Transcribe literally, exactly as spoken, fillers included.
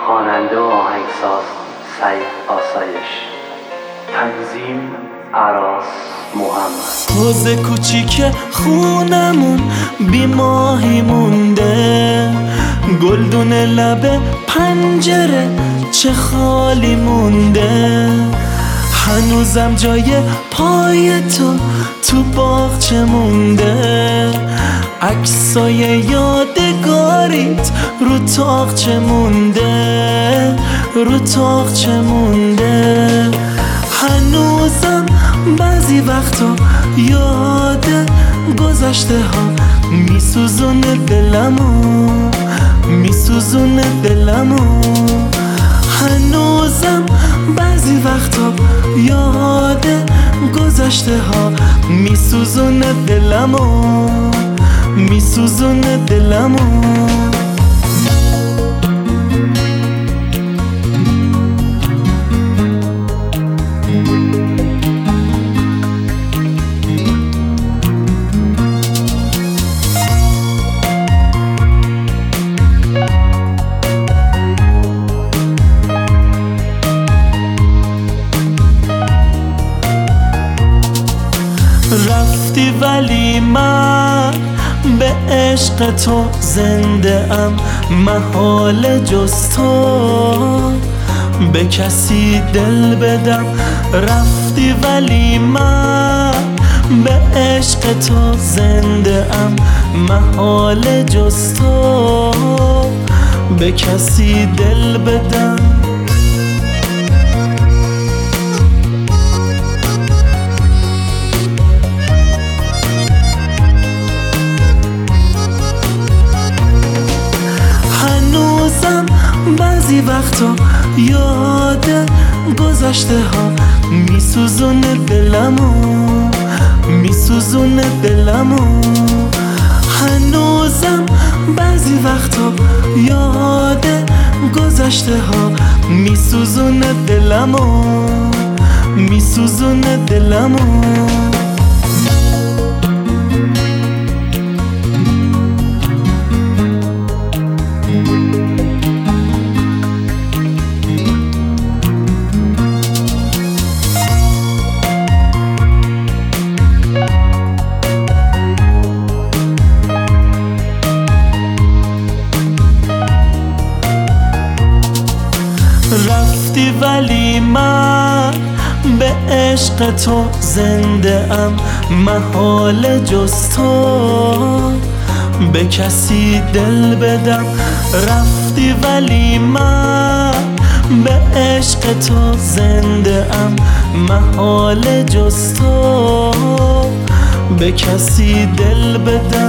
خواننده و آهنگساز سعید آسایش، تنظیم عراس محمد. حوض کوچیک خونمون بی ماهی مونده، گلدون لب پنجره چه خالی مونده. هنوزم جای پای تو تو باغچه مونده، عکسای یادگاریت رو تاقچه مونده، رو تاقچه مونده. هنوزم بعضی وقتا یاد گذشته ها میسوزونه دلمو، میسوزونه دلمو. هنوزم بعضی وقتا یاد گذشته ها میسوزونه دلمو، میسوزونه دلمو. رفتی ولی من به عشق تو زنده ام، محال جز تو به کسی دل بدم. رفتی ولی من به عشق تو زنده ام، محال جز تو به کسی دل بدم. بعضی وقتا یاد گذشته ها میسوزونه دلمو، میسوزونه دلمو. هنوزم بعضی وقتا یاد گذشته ها میسوزونه دلمو، میسوزونه دلمو. رفتی ولی من به عشق تو زنده ام، محال جز تو به کسی دل بدم. رفتی ولی من به عشق تو زنده ام، محال جز تو به کسی دل بدم.